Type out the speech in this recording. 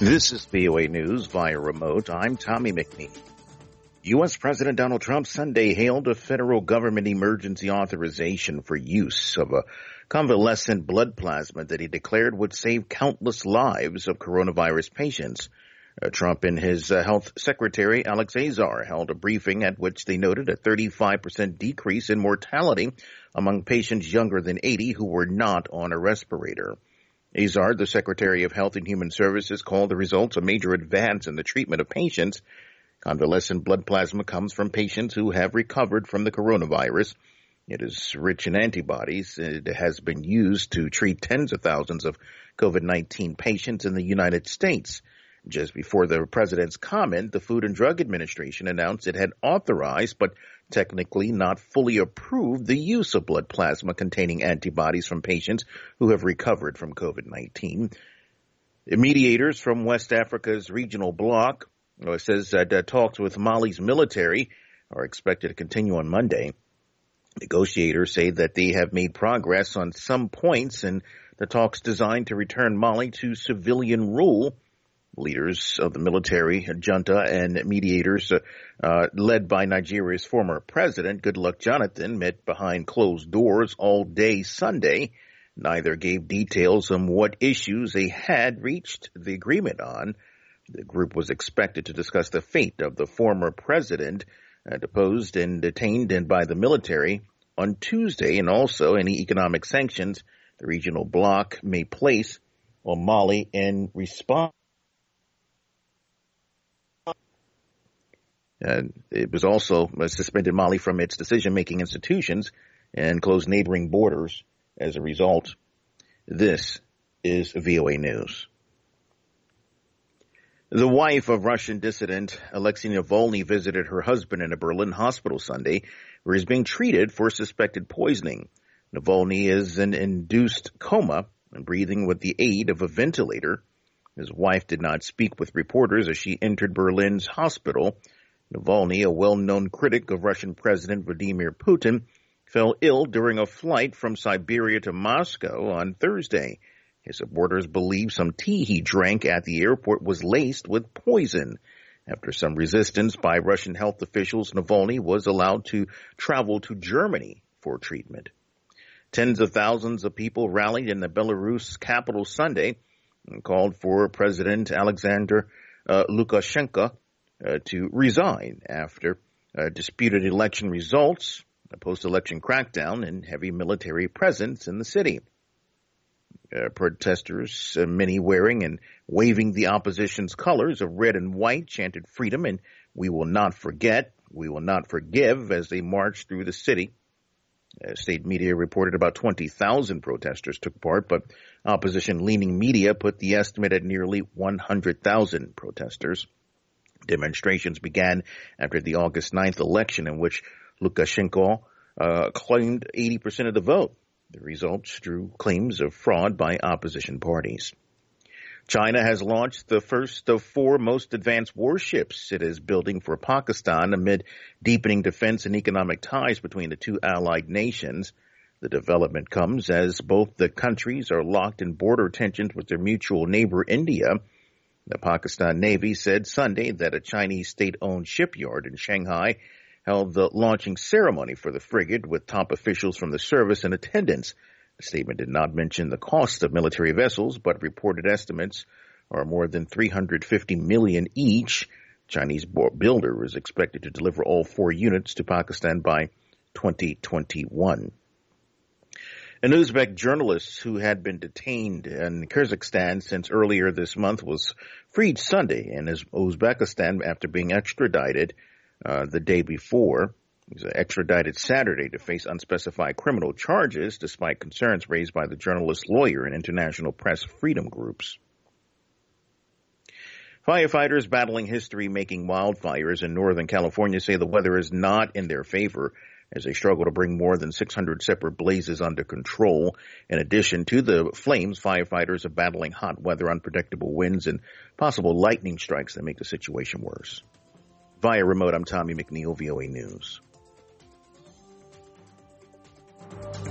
This is VOA News via remote. I'm Tommy McNeil. U.S. President Donald Trump Sunday hailed a federal government emergency authorization for use of a convalescent blood plasma that he declared would save countless lives of coronavirus patients. Trump and his health secretary, Alex Azar, held a briefing at which they noted a 35% decrease in mortality among patients younger than 80 who were not on a respirator. Azar, the Secretary of Health and Human Services, called the results a major advance in the treatment of patients. Convalescent blood plasma comes from patients who have recovered from the coronavirus. It is rich in antibodies. It has been used to treat tens of thousands of COVID-19 patients in the United States. Just before the president's comment, the Food and Drug Administration announced it had authorized, but technically not fully approved, the use of blood plasma containing antibodies from patients who have recovered from COVID-19. Mediators from West Africa's regional bloc says that talks with Mali's military are expected to continue on Monday. Negotiators say that they have made progress on some points in the talks designed to return Mali to civilian rule. Leaders of the military junta and mediators led by Nigeria's former president, Goodluck Jonathan, met behind closed doors all day Sunday. Neither gave details on what issues they had reached the agreement on. The group was expected to discuss the fate of the former president, deposed and detained by the military on Tuesday, and also any economic sanctions the regional bloc may place on Mali in response. It was also suspended Mali from its decision-making institutions and closed neighboring borders as a result. This is VOA News. The wife of Russian dissident Alexei Navalny visited her husband in a Berlin hospital Sunday, where he's being treated for suspected poisoning. Navalny is in induced coma and breathing with the aid of a ventilator. His wife did not speak with reporters as she entered Berlin's hospital. Navalny, a well-known critic of Russian President Vladimir Putin, fell ill during a flight from Siberia to Moscow on Thursday. His supporters believe some tea he drank at the airport was laced with poison. After some resistance by Russian health officials, Navalny was allowed to travel to Germany for treatment. Tens of thousands of people rallied in the Belarus capital Sunday and called for President Alexander Lukashenko to resign after disputed election results, a post-election crackdown, and heavy military presence in the city. Protesters, many wearing and waving the opposition's colors of red and white, chanted freedom and "We will not forget, we will not forgive" as they marched through the city. State media reported about 20,000 protesters took part, but opposition-leaning media put the estimate at nearly 100,000 protesters. Demonstrations began after the August 9th election in which Lukashenko claimed 80% of the vote. The results drew claims of fraud by opposition parties. China has launched the first of 4 most advanced warships it is building for Pakistan amid deepening defense and economic ties between the two allied nations. The development comes as both the countries are locked in border tensions with their mutual neighbor India. The Pakistan Navy said Sunday that a Chinese state-owned shipyard in Shanghai held the launching ceremony for the frigate with top officials from the service in attendance. The statement did not mention the cost of military vessels, but reported estimates are more than $350 million each. Chinese builder is expected to deliver all 4 units to Pakistan by 2021. An Uzbek journalist who had been detained in Kyrgyzstan since earlier this month was freed Sunday in Uzbekistan after being extradited the day before. He was extradited Saturday to face unspecified criminal charges, despite concerns raised by the journalist's lawyer and international press freedom groups. Firefighters battling history-making wildfires in Northern California say the weather is not in their favor as they struggle to bring more than 600 separate blazes under control. In addition to the flames, firefighters are battling hot weather, unpredictable winds, and possible lightning strikes that make the situation worse. Via remote, I'm Tommy McNeil, VOA News.